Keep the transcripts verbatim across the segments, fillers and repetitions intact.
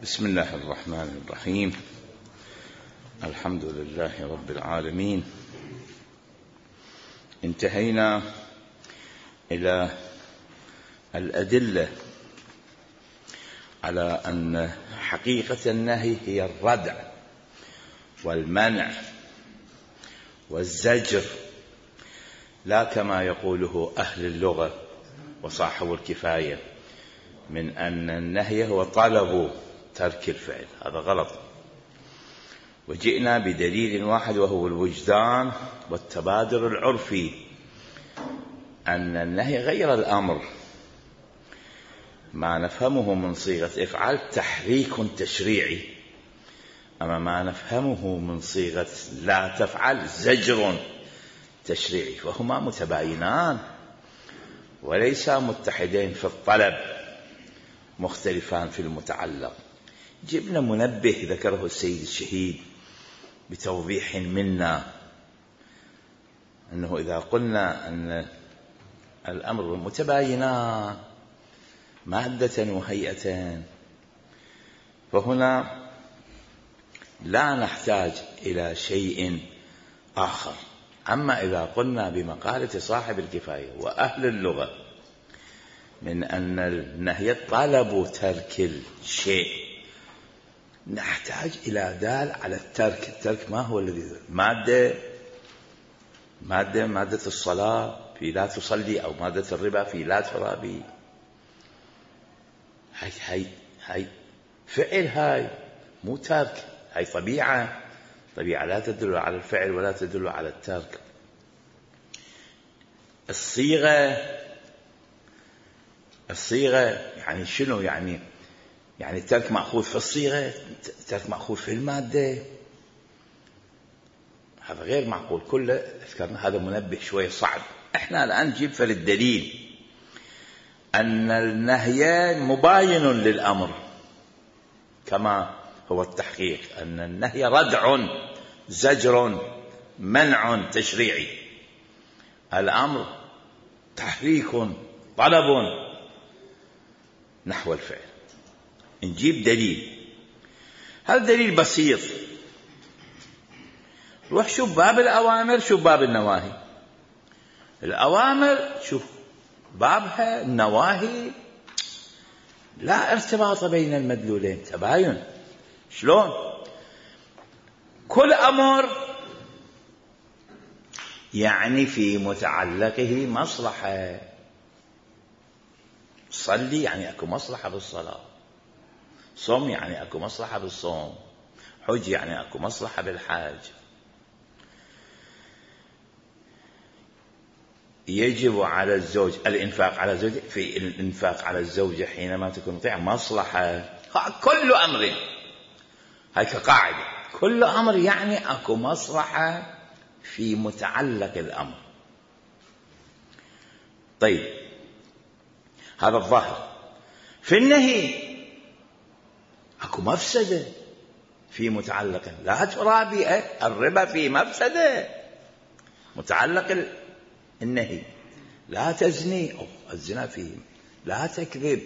بسم الله الرحمن الرحيم. الحمد لله رب العالمين. انتهينا إلى الأدلة على أن حقيقة النهي هي الردع والمنع والزجر، لا كما يقوله أهل اللغة وصاحب الكفاية من أن النهي هو طلب ترك الفعل. هذا غلط. وجئنا بدليل واحد وهو الوجدان والتبادر العرفي، أن النهي غير الأمر. ما نفهمه من صيغة افعل تحريك تشريعي، أما ما نفهمه من صيغة لا تفعل زجر تشريعي، فهما متباينان وليسا متحدين في الطلب، مختلفان في المتعلق. جبنا منبه ذكره السيد الشهيد بتوضيح منا، أنه إذا قلنا أن الأمر متباينان مادة وهيئة، فهنا لا نحتاج إلى شيء آخر. أما إذا قلنا بمقالة صاحب الكفاية وأهل اللغة من أن النهي طلب ترك الشيء، نحتاج إلى دال على الترك. الترك ما هو الذي مادة مادة مادة الصلاة في لا تصلي، أو مادة الربا في لا ترابي. هاي هاي هاي فعل، هاي مو ترك. هاي طبيعة، طبيعة لا تدل على الفعل ولا تدل على الترك. الصيغة الصيغة يعني شنو؟ يعني يعني الترك مأخوذ في الصيغة، الترك مأخوذ في المادة. هذا غير معقول. كله ذكرنا هذا منبه شوية صعب. احنا الآن نجيب فللدليل أن النهي مباين للأمر، كما هو التحقيق أن النهي ردع زجر منع تشريعي، الأمر تحريك طلب نحو الفعل. نجيب دليل. هذا دليل بسيط. روح شوف باب الأوامر، شوف باب النواهي. الأوامر شوف بابها، النواهي لا ارتباط بين المدلولين، تباين. شلون؟ كل أمر يعني في متعلقه مصلحة. صلي يعني أكو مصلحة بالصلاة، صوم يعني أكو مصلحة بالصوم، حج يعني أكو مصلحة بالحج. يجب على الزوج الإنفاق على زوجه، في الإنفاق على الزوجة حينما تكون مطيعة مصلحة. كل أمر، هاي كقاعدة، كل أمر يعني أكو مصلحة في متعلق الأمر. طيب، هذا الظاهر. في النهي أكو مفسدة في متعلق. لا ترابي، الربا في مفسدة متعلق النهي. لا تزني، أوه الزنا فيه. لا تكذب،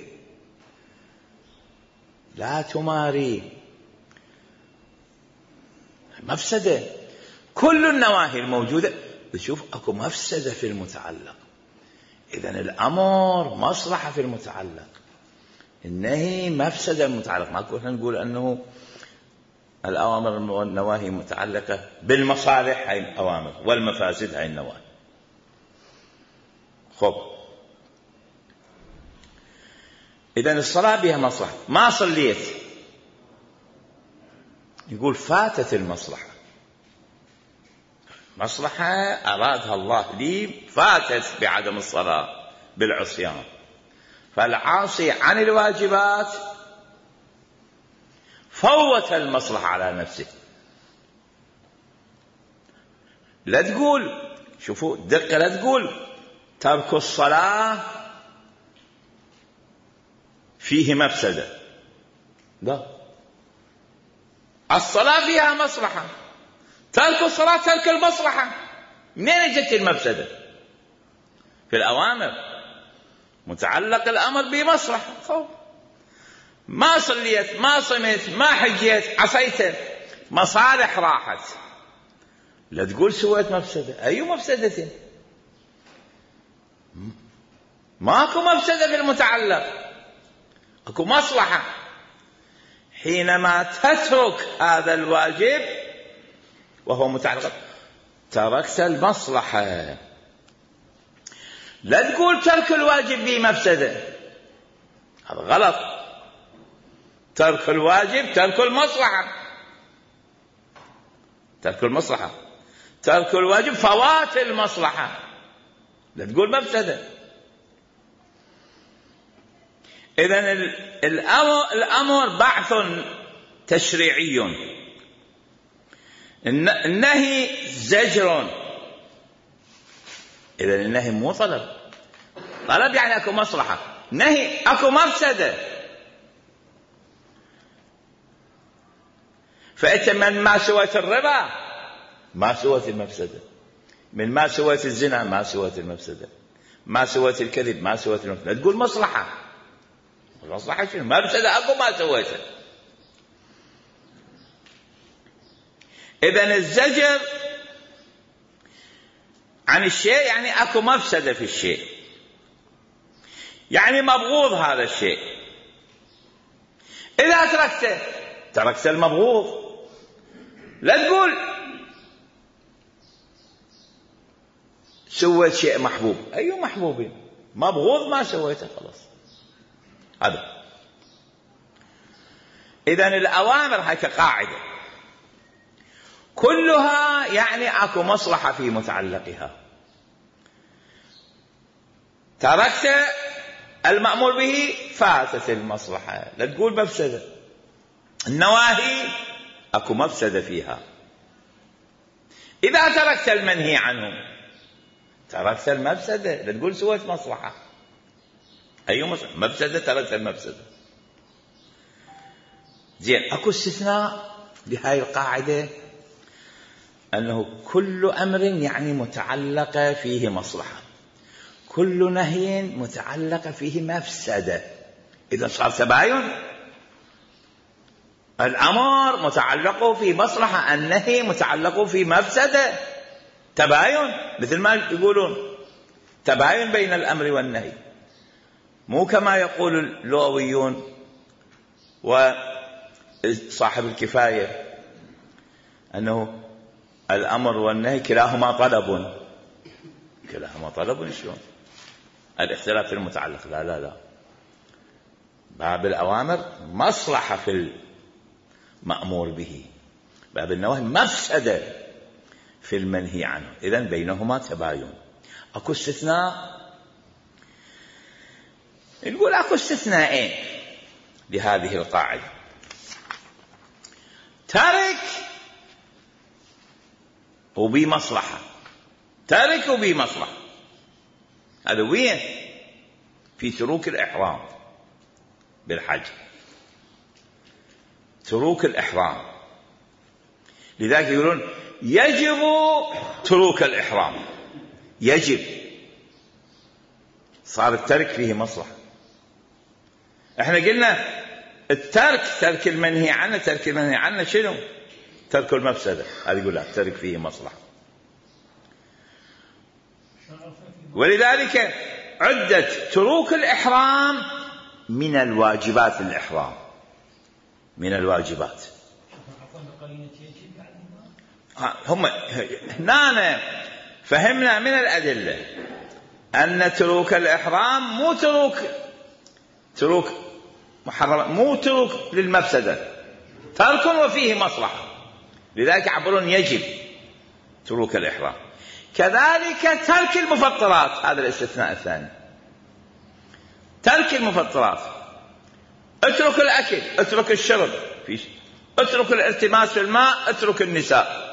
لا تماري، مفسدة. كل النواهي الموجودة بتشوف أكو مفسدة في المتعلق. إذن الأمر مصلحة في المتعلق، النهي مفسدة المتعلق. ما كنا نقول أنه الأوامر والنواهي متعلقة بالمصالح، هاي الأوامر، والمفاسد هاي النواهي. خب، إذن الصلاة بها مصلحة. ما صليت، يقول فاتت المصلحة. مصلحة أرادها الله لي، فاتت بعدم الصلاة، بالعصيان. فالعاصي عن الواجبات فوت المصلحة على نفسه. لا تقول، شوفوا دقة، لا تقول ترك الصلاة فيه مفسدة. لا، الصلاة فيها مصلحة. ترك الصلاة ترك المصلحة. منين جت المفسدة؟ في الأوامر متعلق الأمر بمصلحة. ما صليت ما صمت ما حجيت عصيت، مصالح راحت، لا تقول سويت مفسدة. أي مفسدة؟ ماكو مفسدة في المتعلق، اكو مصلحة. حينما تترك هذا الواجب وهو متعلق تركت المصلحة. لا تقول ترك الواجب به مفسدة، هذا غلط. ترك الواجب ترك المصلحة، ترك المصلحة، ترك الواجب فوات المصلحة، لا تقول مفسدة. إذن الأمر, الأمر بعث تشريعي، النهي زجر. إذن النهي مو طلب، طلب يعني أكو مصلحة، نهي أكو مفسدة. فأنت من ما سويت الربا ما سويت المفسدة، من ما سويت الزنا ما سويت المفسدة، ما سويت الكذب ما سويت المفسدة. لا تقول مصلحة، مصلحة شنو؟ مفسدة أكو ما سويته. إذن الزجر عن الشيء يعني أكو مفسدة في الشيء، يعني مبغوض هذا الشيء. إذا تركته تركت المبغوض. لا تقول سويت شيء محبوب، أي محبوب؟ مبغوض ما سويته خلاص. هذا إذن الأوامر هاي كقاعدة كلها يعني أكو مصلحة في متعلقها. تركت المأمور به فاتت المصلحة، لا تقول مفسدة. النواهي أكو مفسدة فيها. إذا تركت المنهي عنه تركت المفسدة، لا تقول سويت مصلحة. أي مفسدة؟ تركت المفسدة. زين، أكو استثناء لهذه القاعدة، أنه كل أمر يعني متعلق فيه مصلحة، كل نهي متعلق فيه مفسدة. إذا صار تباين، الأمر متعلق في مصلحة، النهي متعلق في مفسدة. تباين، مثل ما يقولون تباين بين الأمر والنهي، مو كما يقول اللغويون وصاحب الكفاية أنه الأمر والنهي كلاهما طلب. كلاهما طلب شلون؟ الاختلاف في المتعلق. لا لا لا، باب الأوامر مصلحة في المأمور به، باب النواهي مفسدة في المنهي عنه. إذن بينهما تباين. أكو استثناء، نقول أكو استثناءين لهذه القاعدة. ترك وبمصلحة، ترك وبمصلحة. هذا وين؟ في تروك الإحرام بالحج، تروك الإحرام. لذلك يقولون يجب تروك الإحرام، يجب. صار الترك فيه مصلحة. احنا قلنا الترك ترك المنهي عنه، ترك المنهي عنه شنو؟ ترك المفسدة. هذا يقول لا، الترك فيه مصلحة. ولذلك عدت تروك الإحرام من الواجبات. الإحرام من الواجبات. هم هنا فهمنا من الأدلة أن تروك الإحرام مو تروك تروك محرم، مو تروك للمفسدة، ترك وفيه مصلحة. لذلك يعبرون يجب تروك الإحرام. كذلك ترك المفطرات، هذا الاستثناء الثاني. ترك المفطرات، اترك الأكل، اترك الشرب، اترك الالتماس في الماء، اترك النساء.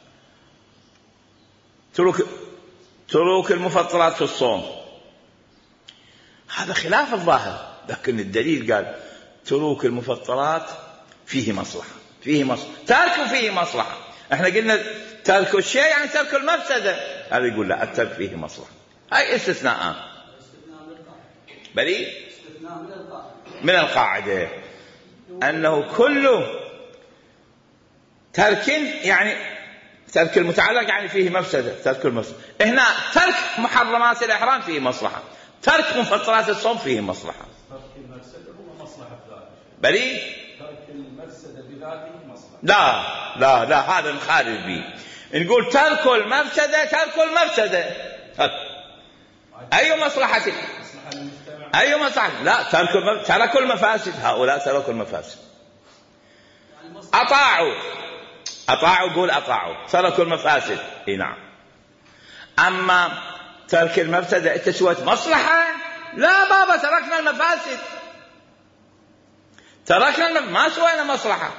ترك تروك المفطرات في الصوم، هذا خلاف الظاهر، لكن الدليل قال تروك المفطرات فيه مصلحة، فيه مصلحة، ترك فيه مصلحة. احنا قلنا ترك الشيء يعني ترك المفسدة، هذا يقول لا، الترك فيه مصلحة. هاي استثناء بلي من القاعدة. أنه كل ترك يعني ترك المتعلق يعني فيه مفسدة. ترك المفسدة هنا ترك محرمات الإحرام فيه مصلحة، ترك مفطرات الصوم فيه مصلحة. ترك المفسدة هو مصلحة ذاته. بلي ترك المفسدة بذاته مصلحة. لا لا لا هذا نخالف به. نقول ترك المفسدة ترك المفسدة أي مصلحة؟ أي مصلحة؟ لا ترك ترك المفاسد. هؤلاء تركوا المفاسد، أطاعوا أطاعوا قول أطاعوا تركوا المفاسد. إيه نعم. أما ترك المفسدة أنت سويت مصلحة؟ لا بابا تركنا المفاسد، تركنا المف... ما سوينا مصلحة.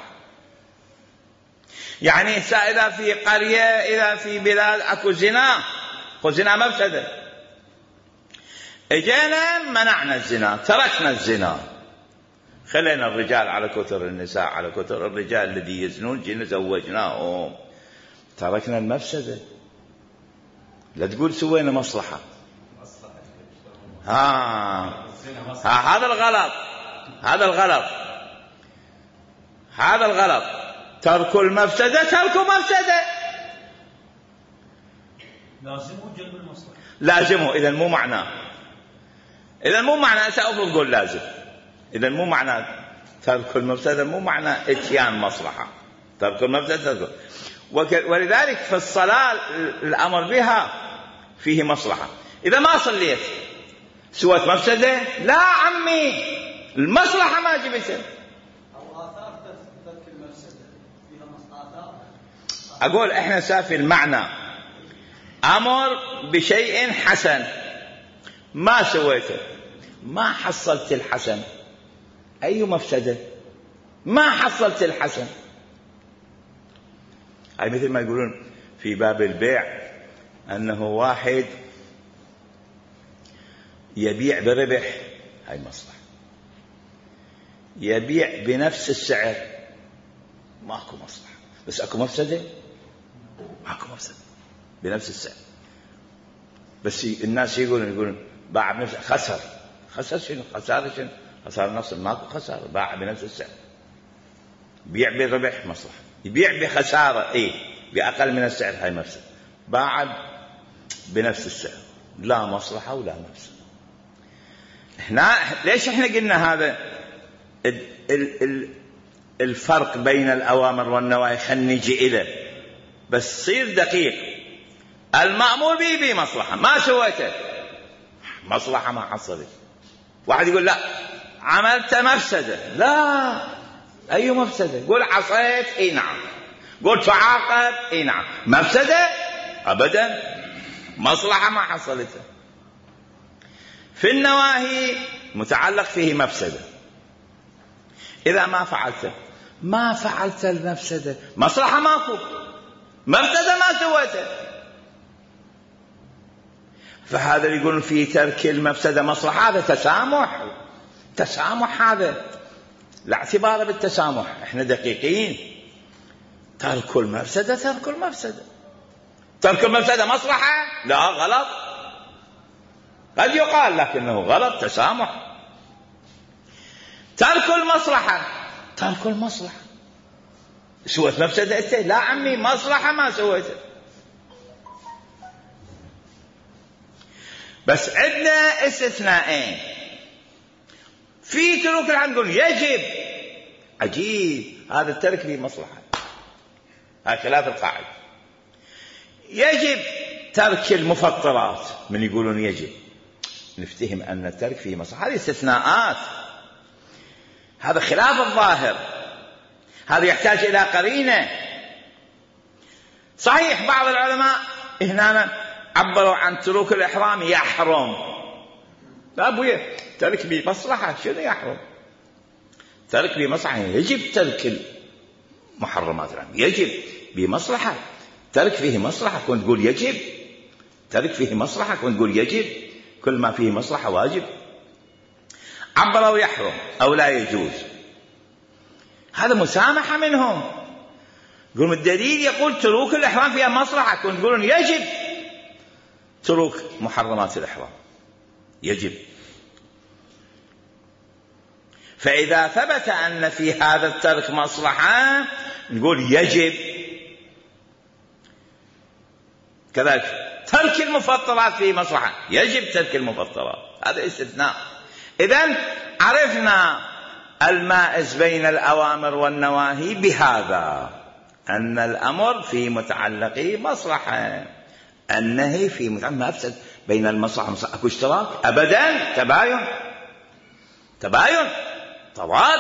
يعني إذا في قرية إذا في بلاد أكو زنا، أكو زنا مفسدة، اجينا منعنا الزنا، تركنا الزنا، خلينا الرجال على كثر النساء على كثر الرجال الذي يزنون جينا زوجناهم، تركنا المفسدة. لا تقول سوينا مصلحة. ها. ها هذا الغلط، هذا الغلط، هذا الغلط. ترك المفسدة ترك مفسدة. لازمه جلب المصلحة. لازمه. إذا مو معناه، إذا مو معناه سأفضل تقول لازم. إذا مو معنى ترك المفسدة مو معنى اتيان مصلحة. ترك المفسدة ترك. ولذلك في الصلاة الأمر بها فيه مصلحة. إذا ما صليت سوت مفسدة، لا عمي المصلحة ما جبتها. أقول إحنا سافي المعنى أمر بشيء حسن ما سويته، ما حصلت الحسن، أي مفسدة؟ ما حصلت الحسن. هاي مثل ما يقولون في باب البيع أنه واحد يبيع بربح، هاي مصلحة. يبيع بنفس السعر ماكو مصلحة، بس أكو مفسدة؟ ماكو مفسدة بنفس السعر. بس الناس يقولون يقولون باع بنفس، خسر. خسر شنو؟ خسارة شنو؟ خسارة نفس، ماكو خسارة، باع بنفس السعر. بيع بربح مصلحة، يبيع بخسارة ايه بأقل من السعر، هاي مفسدة. باع بنفس السعر لا مصلحة ولا مفسدة. هنا ليش احنا قلنا هذا ال ال ال الفرق بين الأوامر والنواهي؟ خلينا نجي إليه بس صير دقيق. المأمور به بمصلحة ما سويته، مصلحة ما حصلت. واحد يقول لا عملت مفسدة، لا أي مفسدة؟ قول عصيت، اي نعم. قول تعاقب، اي نعم. مفسدة أبدا، مصلحة ما حصلتها. في النواهي متعلق فيه مفسدة، إذا ما فعلت ما فعلت المفسدة، مصلحة ماكو، مفسدة ما سويته. فهذا اللي يقولون في ترك المفسدة مصلحة، هذا تسامح. تسامح هذا لا اعتبار بالتسامح، احنا دقيقين. ترك المفسدة ترك المفسدة. ترك المفسدة مصلحة؟ لا غلط، قد يقال لكنه غلط، تسامح. ترك المصلحة ترك المصلحة. سويت مفسدة انت؟ لا عمي مصلحة ما سويته. بس عندنا استثناءين في ترك العام، نقول يجب. عجيب، هذا الترك فيه مصلحة، هذا خلاف القاعدة. يجب ترك المفطرات، من يقولون يجب نفتهم أن الترك فيه مصلحة، هذه استثناءات، هذا خلاف الظاهر، هذا يحتاج إلى قرينة. صحيح بعض العلماء هنا عبروا عن ترك الإحرام يحرم. لا أبويا ترك بمصلحة، شنو يحرم؟ ترك بمصلحة يجب ترك المحرمات، يجب بمصلحة. ترك فيه مصلحة كنت تقول يجب، ترك فيه مصلحة كنت تقول يجب، كل ما فيه مصلحة واجب. عبروا يحرم أو لا يجوز، هذا مسامحة منهم. يقولون الدليل يقول ترك الإحرام فيها مصلحة، كنت تقولون يجب ترك محرمات الإحرام، يجب. فإذا ثبت أن في هذا الترك مصلحة نقول يجب. كذلك ترك المفطرات فيه مصلحة، يجب ترك المفطرات، هذا استثناء. إذن عرفنا المائز بين الأوامر والنواهي بهذا، أن الأمر في متعلقه مصلحة، النهي في متعلق ما أفسد بين المصلحة والمصلحة. أكو اشتراك أبدا، تباين تباين تضاد.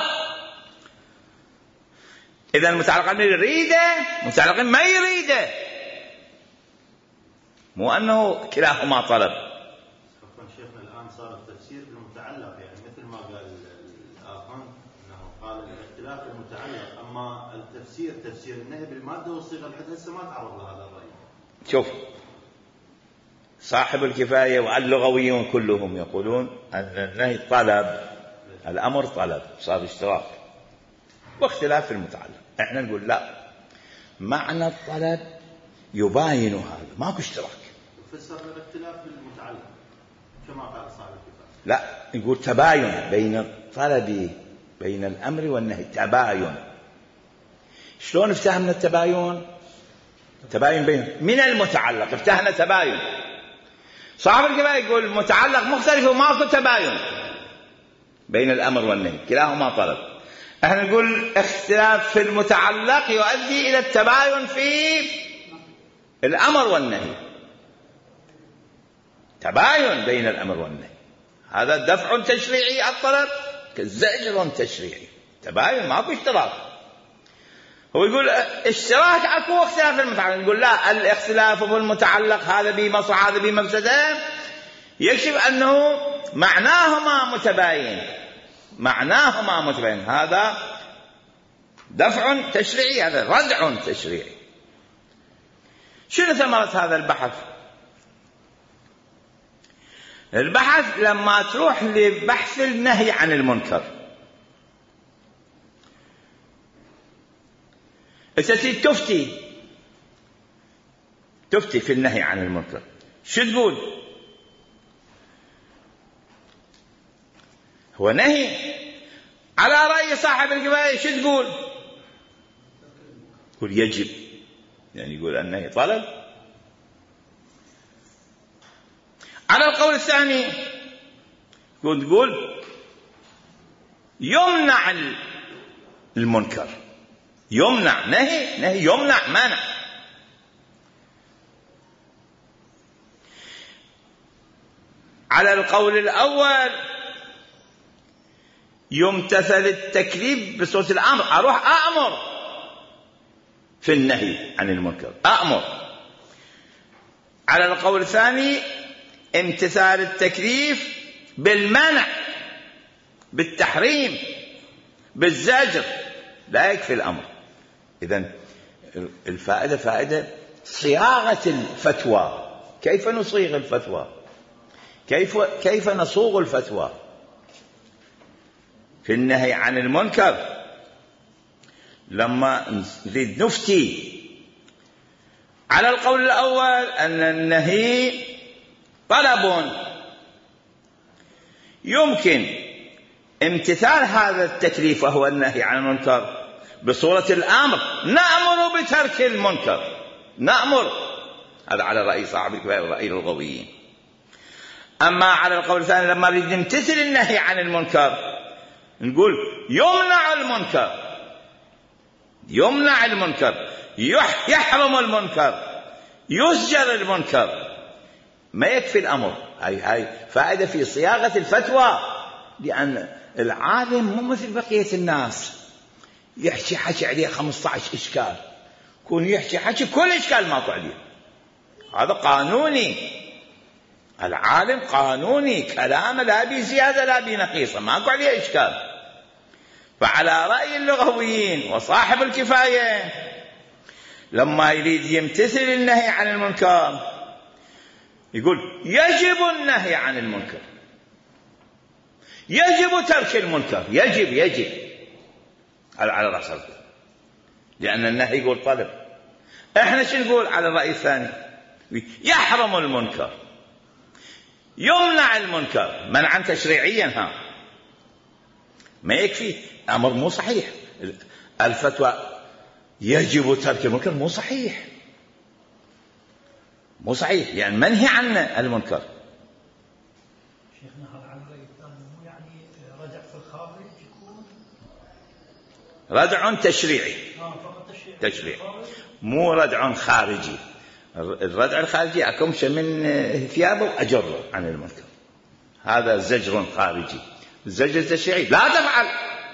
إذا المتعلقين يريده متعلقين ما يريده، مو أنه كلاهما طلب. عفوا شيخنا الآن صار التفسير بالمتعلق، يعني مثل ما قال الآخر أنه قال الاختلاف المتعلق، أما التفسير تفسير النهي بالمادة والصيغة لحد هسه ما تعرض لهذا الرأي. شوف صاحب الكفاية واللغويون كلهم يقولون أن النهي طلب، الأمر طلب، صار اشتراك واختلاف في المتعلق. احنا نقول لا، معنى الطلب يباين هذا، ماكو اشتراك. فسر الاختلاف بالمتعلق كما قال صاحب الكفاية. لا، نقول تباين بين الطلب، بين الأمر والنهي، تباين. شلون افتهمنا التباين؟ تباين بين من المتعلق، افتهمنا تباين. صاحب الكفاية يقول المتعلق مختلف وماكو تباين بين الأمر والنهي، كلاهما طلب. احنا نقول اختلاف في المتعلق يؤدي إلى التباين في الأمر والنهي، تباين بين الأمر والنهي. هذا دفع تشريعي الطلب كزجر تشريعي، تباين ماكو اشتراك. هو يقول اشتراك اكو اختلاف في المتعلق، نقول لا، الاختلاف في المتعلق هذا بمصلحة هذا بمفسدة، يكشف أنه معناهما متباين، معناهما متباين. هذا دفع تشريعي، هذا ردع تشريعي. شنو ثمرة هذا البحث؟ البحث لما تروح لبحث النهي عن المنكر، تأتي تفتي تفتي في النهي عن المنكر، شو تقول؟ هو نهي على رأي صاحب الكفاية، شو تقول؟ يقول يجب، يعني يقول النهي طلب. على القول الثاني يقول تقول يمنع المنكر، يمنع، نهي نهي يمنع، مانع. على القول الأول يمتثل التكليف بصوت الأمر، أروح أأمر في النهي عن المنكر، أأمر. على القول الثاني امتثال التكليف بالمنع، بالتحريم، بالزجر، لا يكفي الأمر. إذن الفائدة فائدة صياغة الفتوى، كيف نصيغ الفتوى، كيف كيف نصوغ الفتوى في النهي عن المنكر. لما نريد نفتي على القول الأول أن النهي طلب، يمكن امتثال هذا التكليف وهو النهي عن المنكر بصورة الأمر، نأمر بترك المنكر، نأمر. هذا على رأي صاحب الكفاية ورأي اللغويين. أما على القول الثاني لما نريد نمتثل النهي عن المنكر نقول يمنع المنكر، يمنع المنكر، يحرم المنكر، يسجر المنكر، ما يكفي الأمر. هاي هاي فائدة في صياغة الفتوى، لأن العالم مو مثل بقية الناس يحكي حكي عليه خمسة عشر إشكال، كون يحكي حكي كل إشكال ماكو عليه، هذا قانوني. العالم قانوني، كلامه لا بي زيادة لا بي نقيصة، ماكو عليه إشكال. فعلى رأي اللغويين وصاحب الكفاية لما يريد يمتثل النهي عن المنكر يقول يجب النهي عن المنكر، يجب ترك المنكر، يجب يجب على رأس الكل، لأن النهي يقول طلب. احنا شو نقول على الرأي الثاني؟ يحرم المنكر، يمنع المنكر منعا تشريعيا، ها ما يكفي، أمر مو صحيح. الفتوى يجب ترك المنكر مو صحيح، مو صحيح، يعني منهي عنه المنكر. شيخنا هذا عن الرأي الثاني مو يعني رجع في الخارج يكون ردع تشريعي، آه فقط تشريعي، تشريع مو ردع خارجي. الردع الخارجي أكمش من ثيابه أجره عن المنكر، هذا زجر خارجي. الزجر التشريعي لا تفعل.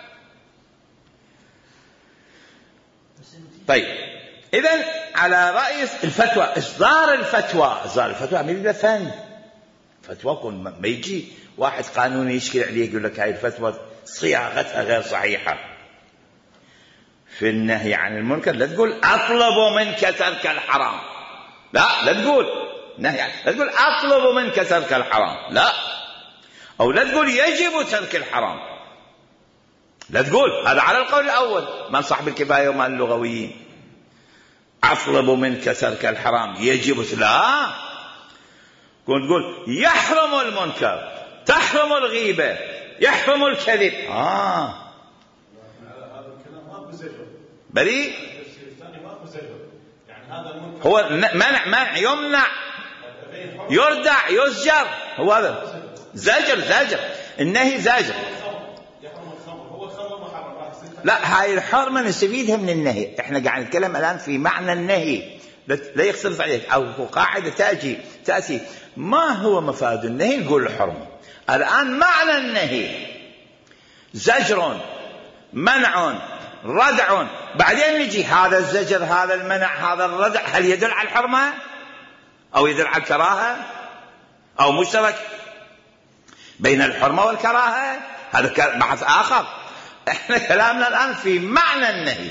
طيب إذن على رأي الفتوى، إصدار الفتوى، إصدار الفتوى عملية فن. فتوى كون ما يجي واحد قانوني يشكل عليه يقول لك هاي الفتوى صياغتها غير صحيحة في النهي عن المنكر، لا تقول أطلب منك ترك الحرام، لا لا تقول نهي، لا تقول أطلب منك ترك الحرام، لا، أو لا تقول يجب ترك الحرام، لا تقول. هذا على القول الأول من صاحب الكفاية ومن اللغويين. أطلب منك ترك الحرام يجب، لا، كنت تقول يحرم المنكر، تحرم الغيبة، يحرم الكذب. آه هذا الكلام ما بزجر بريء، الثاني ما بزجر، يعني هذا المنكر هو منع، منع يمنع، يردع، يزجر، هو هذا زجر. زجر النهي زجر. يحرم الخمر، هو الخمر محرم. لا، هاي الحرمة نستفيدها من النهي. احنا قاعد نتكلم الآن في معنى النهي، لا يختلف عليك، أو قاعدة تأتي تأتي ما هو مفاد النهي نقول الحرمة. الآن معنى النهي زجر، منع، ردع، بعدين نجي هذا الزجر، هذا المنع، هذا الردع، هل يدل على الحرمة أو يدل على الكراهة أو مشترك بين الحرمة والكراهة؟ هذا بحث آخر. احنا كلامنا الآن في معنى النهي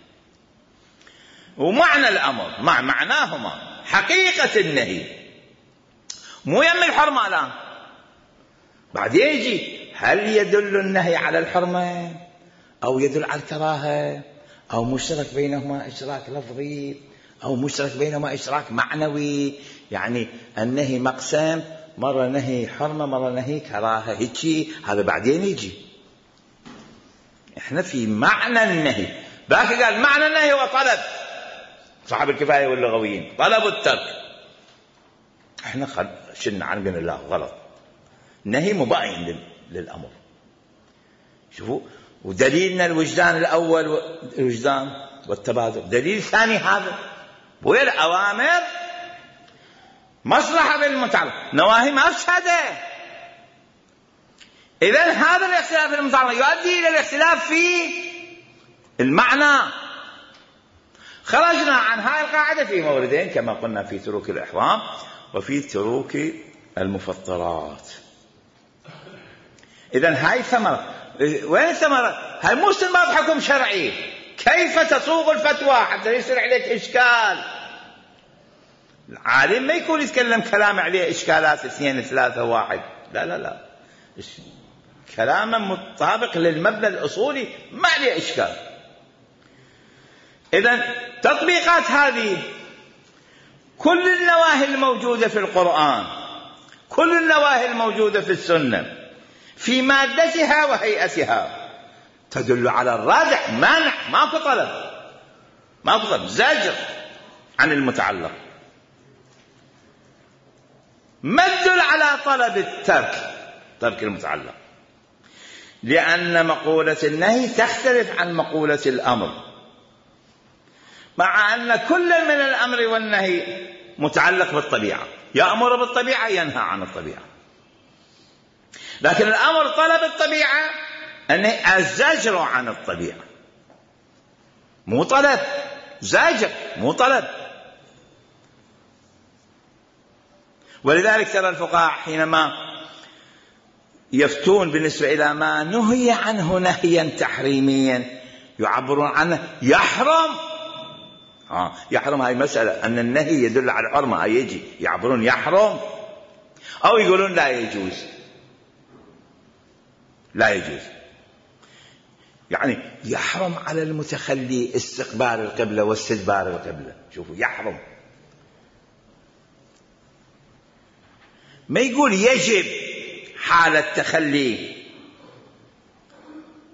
ومعنى الأمر، مع معناهما، حقيقة النهي، مو يم الحرمة الآن. بعدين يجي هل يدل النهي على الحرمة أو يدل على الكراهة أو مشترك بينهما إشراك لفظي أو مشترك بينهما إشراك معنوي. يعني النهي مقسم، مرة نهي حرمة، مرة نهي كراهة، هيك هذا بعدين يجي. احنا في معنى النهي. باقي قال معنى النهي هو طلب صاحب الكفاية واللغويين، طلب الترك. احنا شلنا عن بين الله غلط، النهي مباين للأمر. شوفوا، ودليلنا الوجدان الأول، الوجدان والتبادل. دليل ثاني هذا، وهي الأوامر مصلحة بالمتعلق، نواهي مفسدة. إذن هذا الاختلاف المتعلق يؤدي إلى الاختلاف في المعنى. خرجنا عن هاي القاعدة في موردين كما قلنا، في تروك الإحرام وفي تروك المفطرات. إذن هاي ثمرة. وين الثمرة؟ هاي مو استنباط حكم شرعي، كيف تصوغ الفتوى حتى يصير عليك إشكال. العالم ما يكون يتكلم كلام عليه إشكالات اثنين ثلاثة واحد، لا لا لا، كلاما مطابق للمبنى الأصولي ما عليه إشكال. إذن تطبيقات هذه، كل النواهي الموجودة في القرآن، كل النواهي الموجودة في السنة في مادتها وهيئتها تدل على الردع، منع، ماكو طلب، ماكو طلب، زجر عن المتعلق. ما تدل على طلب الترك، ترك المتعلق، لأن مقولة النهي تختلف عن مقولة الأمر، مع أن كل من الأمر والنهي متعلق بالطبيعة، يأمر بالطبيعة ينهى عن الطبيعة. لكن الأمر طلب الطبيعة، أنه الزجر عن الطبيعة، مو طلب، زجر مو طلب. ولذلك ترى الفقهاء حينما يفتون بالنسبة إلى ما نهي عنه نهيا تحريميا يعبرون عنه يحرم. آه يحرم، هاي مسألة أن النهي يدل على الحرمة، هاي يجي يعبرون يحرم، أو يقولون لا يجوز، لا يجوز. يعني يحرم على المتخلي استقبال القبلة واستدبار القبلة. شوفوا، يحرم، ما يقول يجب حال التخلي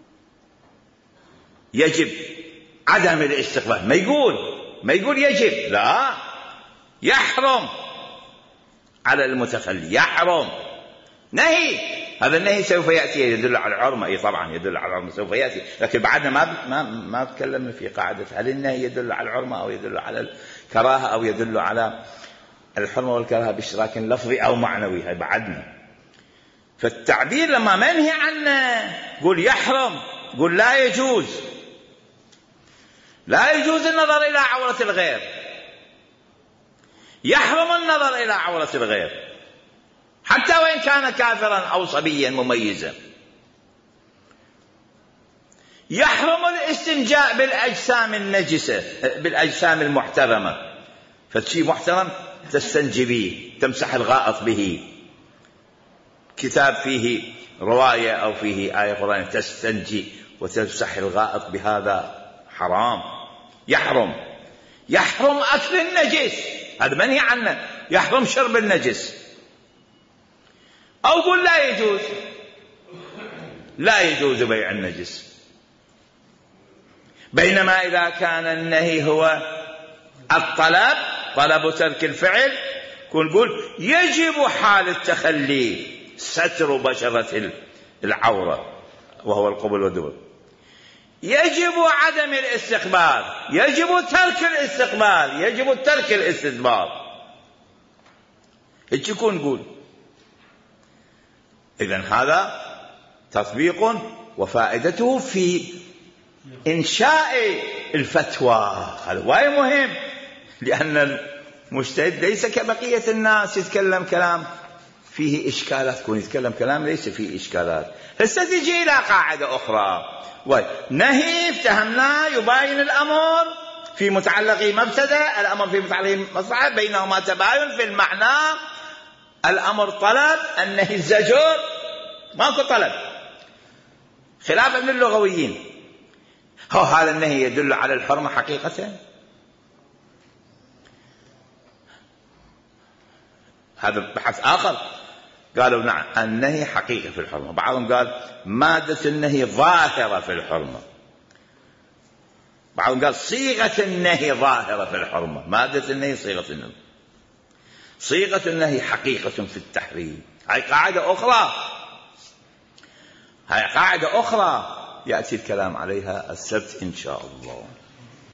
يجب عدم الاستقبال، ما يقول ما يقول يجب، لا، يحرم على المتخلي، يحرم، نهي. هذا النهي سوف يأتي يدل على الحرمة، أي طبعا يدل على الحرمة سوف يأتي، لكن بعدنا ما ما ما تكلمنا في قاعدة هل النهي يدل على الحرمة أو يدل على الكراهة أو يدل على الحرمة والكراهة باشتراك لفظي أو معنوي، هاي بعدنا. فالتعبير لما منهي عنه قول يحرم، قول لا يجوز، لا يجوز النظر إلى عورة الغير، يحرم النظر إلى عورة الغير حتى وإن كان كافرا أو صبيا مميزا، يحرم الاستنجاء بالأجسام النجسة بالأجسام المحترمة، فشي محترم تستنجي به، تمسح الغائط به، كتاب فيه رواية أو فيه آية قرآنية تستنجي وتمسح الغائط بهذا حرام، يحرم. يحرم أكل النجس، هذا منهي عنه، يحرم شرب النجس. أو قل لا يجوز، لا يجوز بيع النجس. بينما إذا كان النهي هو الطلب، طلب ترك الفعل، كن نقول يجب حال التخلي ستر بشرة العورة وهو القبل والدبر، يجب عدم الاستقبال، يجب ترك الاستقبال، يجب ترك الاستدبار، هيك يكون نقول. إذن هذا تطبيق وفائدته في إنشاء الفتوى، هذا وايد مهم، لأن المجتهد ليس كبقية الناس يتكلم كلام فيه إشكالات، يكون يتكلم كلام ليس فيه إشكالات. هسه تجي إلى قاعدة أخرى، نهي افتهمناه يباين الأمر في متعلق مبتدأ، الأمر في متعلق مصلحة، بينهما تباين في المعنى، الأمر طلب، النهي الزجر، ماكو طلب، خلافا للغويين. هو هذا النهي يدل على الحرمة حقيقة؟ هذا بحث آخر، قالوا نعم النهي حقيقة في الحرمة، بعضهم قال مادة النهي ظاهرة في الحرمة، بعضهم قال صيغة النهي ظاهرة في الحرمة، مادة النهي صيغة النهي، صيغة النهي حقيقة في التحريم. هاي قاعدة أخرى، هاي قاعدة أخرى يأتي الكلام عليها السبت إن شاء الله.